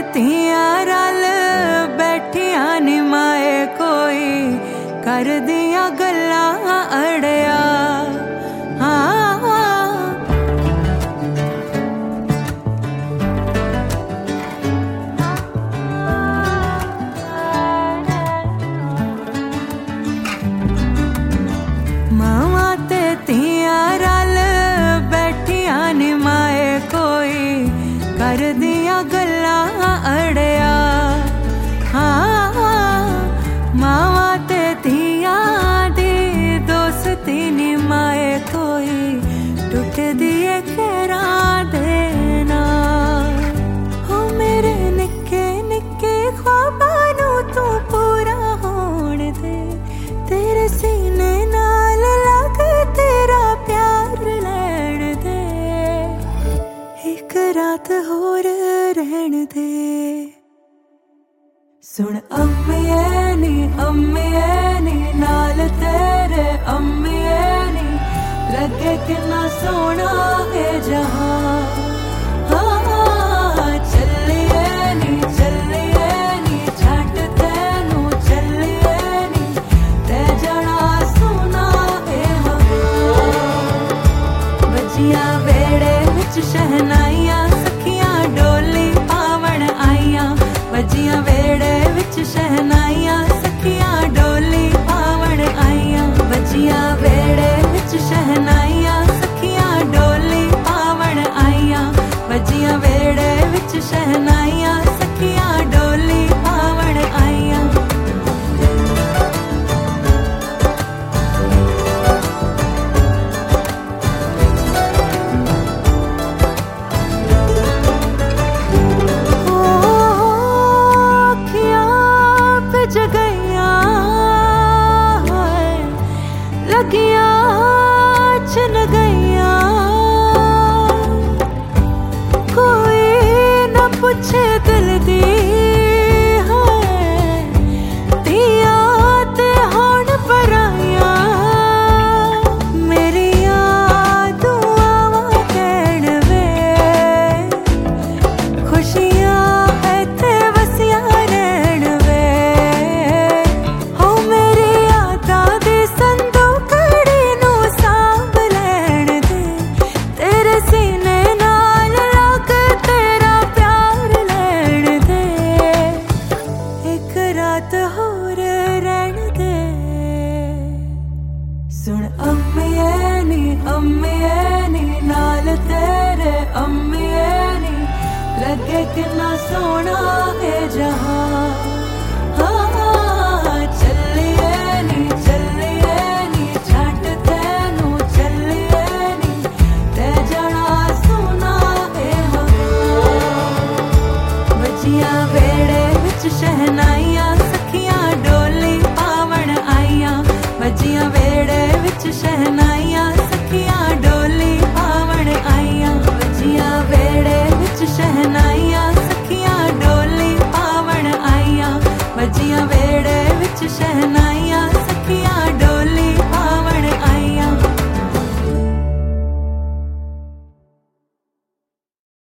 ਧੀਆਂ ਰਲ ਬੈਠੀਆਂ ਨੀ ਮਾਏ ਕੋਈ ਕਰਦੀਆਂ ਗੱਲਾਂ ਅੜਿਆ ਮਾਵਾਂ ਤੇ ਧੀਆਂ ਰਲ ਬੈਠੀਆਂ ਨੀ ਮਾਏ ਕੋਈ ਕਰਦੀਆਂ ਗੱਲਾਂ ਅੜਿਆ ਮਾਵਾਂ ਤੇ ਧੀਆਂ ਦੀ ਦੋਸਤੀ ਨੀ ਮਾਏ ਕੋਈ ਟੁੱਟਦੀ ਏ ਖੈਰਾਂ ਦੇ ਨਾਲ ਹੋ ਮੇਰੇ ਨਿੱਕੇ ਨਿੱਕੇ ख्वाबां ਨੂੰ ਤੂੰ ਪੂਰਾ ਹੋਣ ਦੇ ਤੇਰੇ ਸੀਨੇ ਨਾਲ ਲੱਗ ਤੇਰਾ ਪਿਆਰ ਲੈਣ ਦੇ ਇੱਕ ਰਾਤ ਹੋਰ ਰਹਿਣ ਦੇ सुन अम्मीए नी नाल तेरे अम्मीए नी लगे कितना सोना है जहां चलिए नी छट तेनू चलिए नी ते जाना सोना है बजिया वेड़े विच शहनाइयां सखियां डोली पावण आईयां बजिया वेड़े शहनाइयां सखियां डोली पावण आईयां बजिया वेड़े विच शहनाइयां सखियां डोली पावण आईयां बजिया वेड़े विच शहनाइयां सखियां डोली पावण आईयां जगैया लगिया चन गैया कोई न पूछे दिल दी दिया ते होण पराया मेरी दुआवां कहण वे खुशियां इत्थे वसिया रहण वे सुन अम्मीए नी नाल तेरे अम्मीए नी लगे कितना सोना है जहां चलिए नी छट तेनू चलिए नी ते जाना सोना है बजिया वेड़े विच शहनाइयां सखियां डोली पावण आईयां बजिया वेड़े विच शहनाइयां सखियां डोली पावण आईयां बजिया वेड़े विच शहनाइयां सखियां डोली पावण आईयां बजिया वेड़े विच शहनाइयां